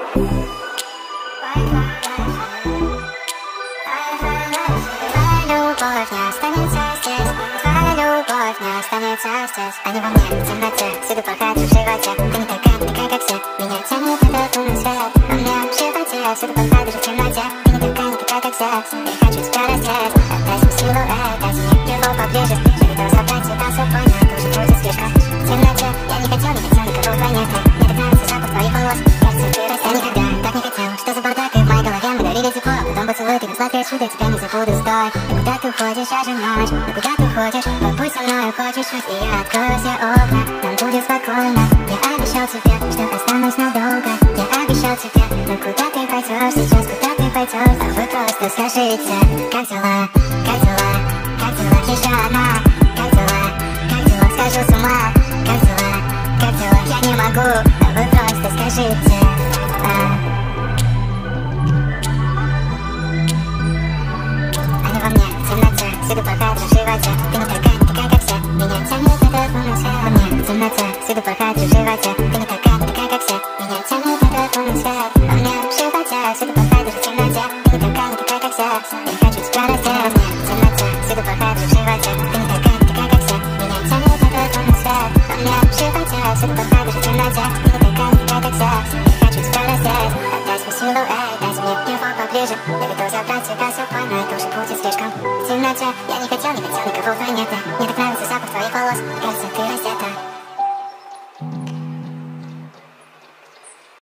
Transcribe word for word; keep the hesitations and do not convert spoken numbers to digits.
Любовь не останется здесь, твоя любовь не останется здесь. Они во мне в темноте, всюду прохожу в животе. Ты не такая, такая, как все, меня тянет этот лунный свет. А мне в животе, всюду прохожу в темноте. Ты не такая, не такая, как все, я хочу тебя раздеть. Отдай свой силуэт, дай мне его поближе. Я готова забрать тебя с собой, но это уже будет слишком. В темноте я не хотел, не хотел никого вдвойне. Мне так нравится запах твоих волос, кажется, ты растешь. Я никогда так не хотел, что за бардак, и в моей голове мы дарили тепло. Потом поцелуй, ты не сладкое чудо, тебя не забуду, стой. И куда ты уходишь, я же ночь, но куда ты ходишь? Побудь со мной, хочешь, и я открою все окна. Нам будет спокойно, я обещал тебе, что останусь надолго. Я обещал тебе, но куда ты пойдешь сейчас, куда ты пойдешь? А вы просто скажите, как дела, как дела, как дела, еще одна. Как дела, как дела, схожу с ума. Как дела, как дела, я не могу, а вы просто скажите, а. Они во мне в темноте, всюду прохожу в животе. Ты не такая, не такая, как все, меня тянет этот лунный свет. Во мне в темноте, всюду прохожу в животе. Ты не такая, не такая, как все, меня тянет этот лунный свет. Во мне в животе, всюду прохожу в темноте. Ты не такая, не такая, как все, я хочу тебя раздеть. Во мне в темноте, всюду прохожу в животе. Ты не такая, не такая, как все, меня тянет этот лунный свет. Во мне в животе, всюду прохожу в темноте.